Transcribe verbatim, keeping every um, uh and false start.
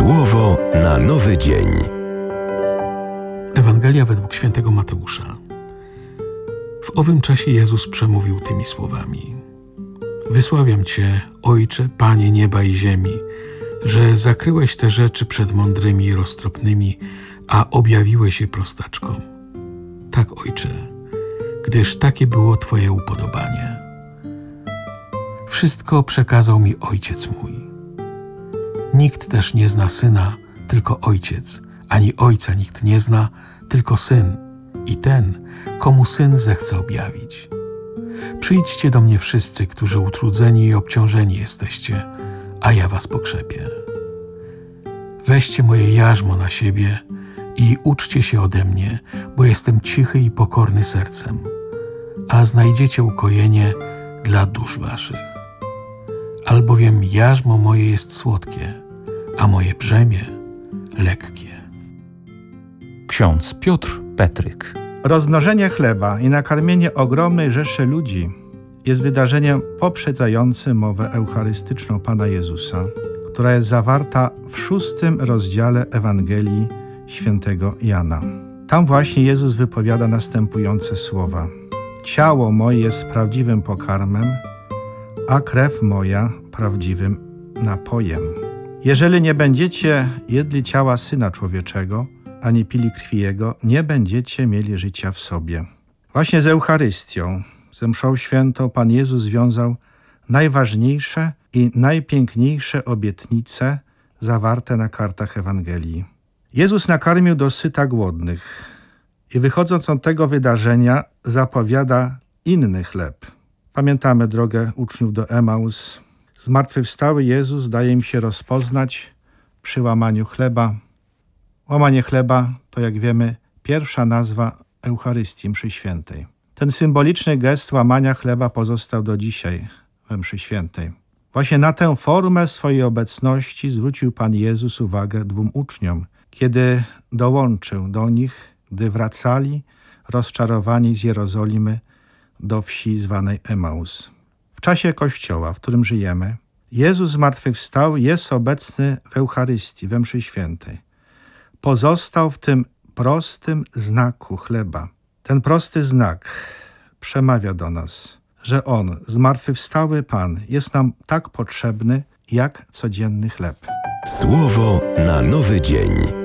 Słowo na nowy dzień. Ewangelia według świętego Mateusza. W owym czasie Jezus przemówił tymi słowami: Wysławiam Cię, Ojcze, Panie nieba i ziemi, że zakryłeś te rzeczy przed mądrymi i roztropnymi, a objawiłeś je prostaczkom. Tak, Ojcze, gdyż takie było Twoje upodobanie. Wszystko przekazał mi Ojciec mój. Nikt też nie zna Syna, tylko Ojciec, ani Ojca nikt nie zna, tylko Syn i ten, komu Syn zechce objawić. Przyjdźcie do mnie wszyscy, którzy utrudzeni i obciążeni jesteście, a ja was pokrzepię. Weźcie moje jarzmo na siebie i uczcie się ode mnie, bo jestem cichy i pokorny sercem, a znajdziecie ukojenie dla dusz waszych. Albowiem jarzmo moje jest słodkie, a moje brzemię lekkie. Ksiądz Piotr Petryk. Rozmnożenie chleba i nakarmienie ogromnej rzeszy ludzi jest wydarzeniem poprzedzającym mowę eucharystyczną Pana Jezusa, która jest zawarta w szóstym rozdziale Ewangelii świętego Jana. Tam właśnie Jezus wypowiada następujące słowa: Ciało moje jest prawdziwym pokarmem, a krew moja prawdziwym napojem. Jeżeli nie będziecie jedli ciała Syna Człowieczego, ani pili krwi Jego, nie będziecie mieli życia w sobie. Właśnie z Eucharystią, ze mszą świętą Pan Jezus związał najważniejsze i najpiękniejsze obietnice zawarte na kartach Ewangelii. Jezus nakarmił dosyta głodnych i wychodząc od tego wydarzenia zapowiada inny chleb. Pamiętamy drogę uczniów do Emaus. Zmartwychwstały Jezus daje im się rozpoznać przy łamaniu chleba. Łamanie chleba to, jak wiemy, pierwsza nazwa Eucharystii, mszy świętej. Ten symboliczny gest łamania chleba pozostał do dzisiaj we mszy świętej. Właśnie na tę formę swojej obecności zwrócił Pan Jezus uwagę dwóm uczniom, kiedy dołączył do nich, gdy wracali rozczarowani z Jerozolimy do wsi zwanej Emaus. W czasie Kościoła, w którym żyjemy, Jezus zmartwychwstał jest obecny w Eucharystii, we mszy świętej. Pozostał w tym prostym znaku chleba. Ten prosty znak przemawia do nas, że On, zmartwychwstały Pan, jest nam tak potrzebny, jak codzienny chleb. Słowo na nowy dzień.